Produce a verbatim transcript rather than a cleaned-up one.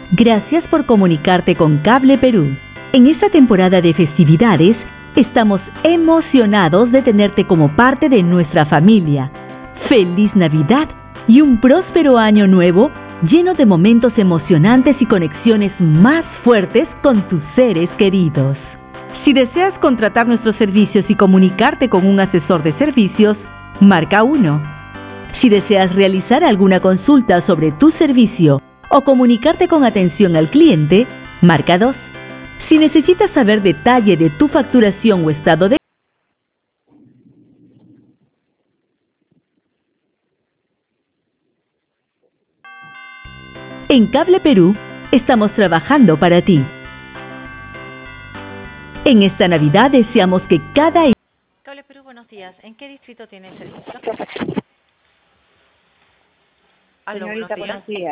Gracias por comunicarte con Cable Perú. En esta temporada de festividades, estamos emocionados de tenerte como parte de nuestra familia. ¡Feliz Navidad y un próspero año nuevo lleno de momentos emocionantes y conexiones más fuertes con tus seres queridos! Si deseas contratar nuestros servicios y comunicarte con un asesor de servicios, marca uno. Si deseas realizar alguna consulta sobre tu servicio o comunicarte con atención al cliente, marca dos. Si necesitas saber detalle de tu facturación o estado de... En Cable Perú, estamos trabajando para ti. En esta Navidad deseamos que cada... Cable Perú, buenos días. ¿En qué distrito tiene el servicio? Aló, Señorita, buenos días. buenos días.